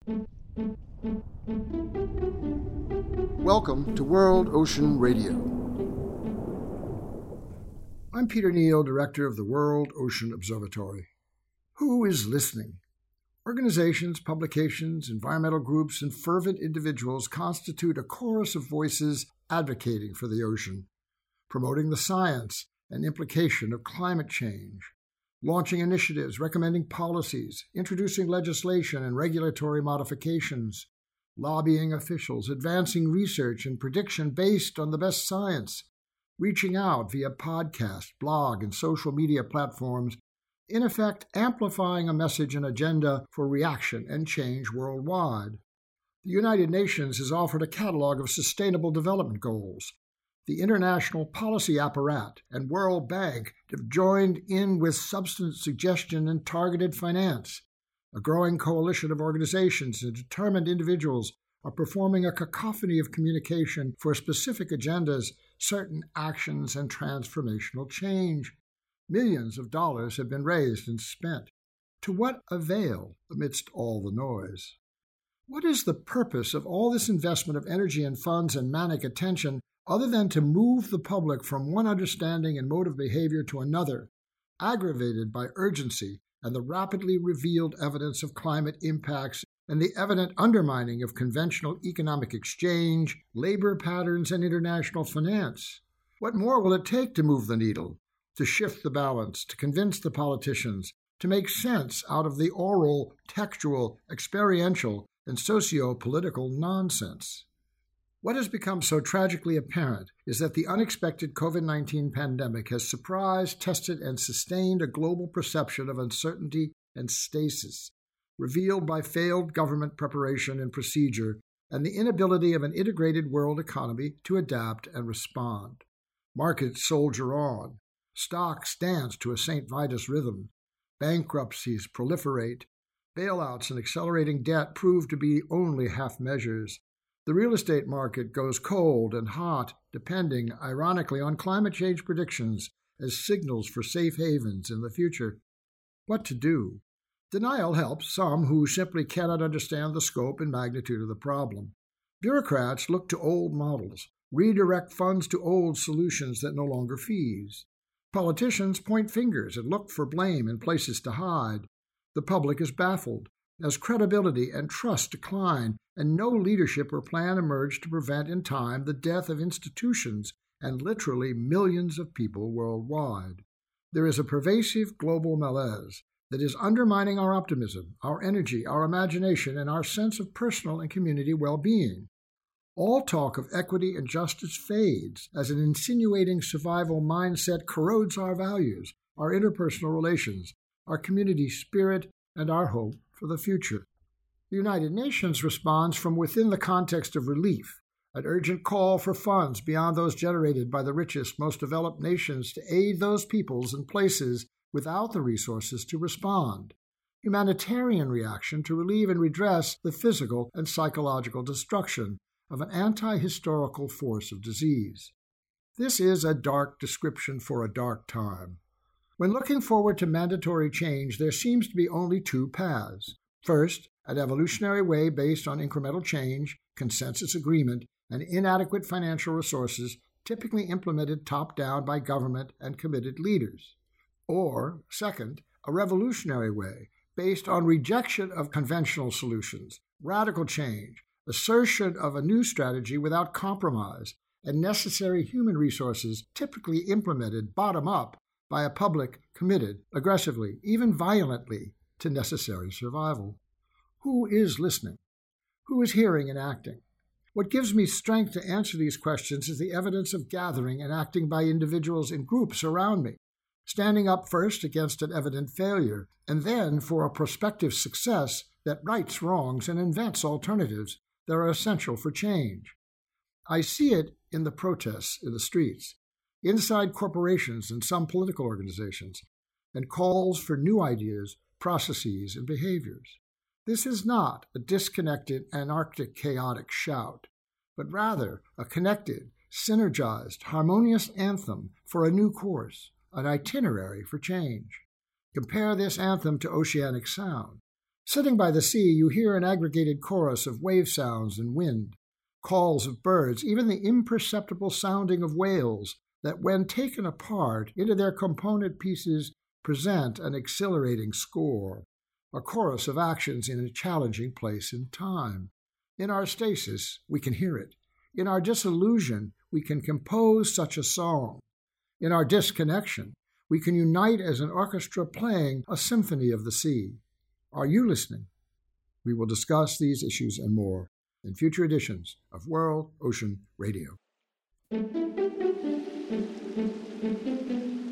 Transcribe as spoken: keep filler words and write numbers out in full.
Welcome to World Ocean Radio. I'm Peter Neal, Director of the World Ocean Observatory. Who is listening? Organizations, publications, environmental groups, and fervent individuals constitute a chorus of voices advocating for the ocean, promoting the science and implication of climate change, launching initiatives, recommending policies, introducing legislation and regulatory modifications, lobbying officials, advancing research and prediction based on the best science, reaching out via podcast, blog, and social media platforms, in effect amplifying a message and agenda for reaction and change worldwide. The United Nations has offered a catalog of sustainable development goals. The international policy apparat and World Bank have joined in with substance suggestion and targeted finance. A growing coalition of organizations and determined individuals are performing a cacophony of communication for specific agendas, certain actions, and transformational change. Millions of dollars have been raised and spent. To what avail amidst all the noise? What is the purpose of all this investment of energy and funds and manic attention other than to move the public from one understanding and mode of behavior to another, aggravated by urgency and the rapidly revealed evidence of climate impacts and the evident undermining of conventional economic exchange, labor patterns, and international finance? What more will it take to move the needle, to shift the balance, to convince the politicians, to make sense out of the oral, textual, experiential, and socio-political nonsense? What has become so tragically apparent is that the unexpected COVID nineteen pandemic has surprised, tested, and sustained a global perception of uncertainty and stasis, revealed by failed government preparation and procedure and the inability of an integrated world economy to adapt and respond. Markets soldier on. Stocks dance to a Saint Vitus rhythm. Bankruptcies proliferate. Bailouts and accelerating debt prove to be only half measures. The real estate market goes cold and hot, depending, ironically, on climate change predictions as signals for safe havens in the future. What to do? Denial helps some who simply cannot understand the scope and magnitude of the problem. Bureaucrats look to old models, redirect funds to old solutions that no longer fees. Politicians point fingers and look for blame and places to hide. The public is baffled as credibility and trust decline, and no leadership or plan emerge to prevent in time the death of institutions and literally millions of people worldwide. There is a pervasive global malaise that is undermining our optimism, our energy, our imagination, and our sense of personal and community well-being. All talk of equity and justice fades as an insinuating survival mindset corrodes our values, our interpersonal relations, our community spirit, and our hope for the future. The United Nations responds from within the context of relief, an urgent call for funds beyond those generated by the richest, most developed nations to aid those peoples and places without the resources to respond. Humanitarian reaction to relieve and redress the physical and psychological destruction of an anti-historical force of disease. This is a dark description for a dark time. When looking forward to mandatory change, there seems to be only two paths. First, an evolutionary way based on incremental change, consensus agreement, and inadequate financial resources typically implemented top-down by government and committed leaders. Or, second, a revolutionary way based on rejection of conventional solutions, radical change, assertion of a new strategy without compromise, and necessary human resources typically implemented bottom-up by a public committed aggressively, even violently, to necessary survival. Who is listening? Who is hearing and acting? What gives me strength to answer these questions is the evidence of gathering and acting by individuals in groups around me, standing up first against an evident failure, and then for a prospective success that rights wrongs and invents alternatives that are essential for change. I see it in the protests in the streets, inside corporations and some political organizations, and calls for new ideas, processes, and behaviors. This is not a disconnected, anarchic, chaotic shout, but rather a connected, synergized, harmonious anthem for a new course, an itinerary for change. Compare this anthem to oceanic sound. Sitting by the sea, you hear an aggregated chorus of wave sounds and wind, calls of birds, even the imperceptible sounding of whales that, when taken apart into their component pieces, present an exhilarating score, a chorus of actions in a challenging place in time. In our stasis, we can hear it. In our disillusion, we can compose such a song. In our disconnection, we can unite as an orchestra playing a symphony of the sea. Are you listening? We will discuss these issues and more in future editions of World Ocean Radio.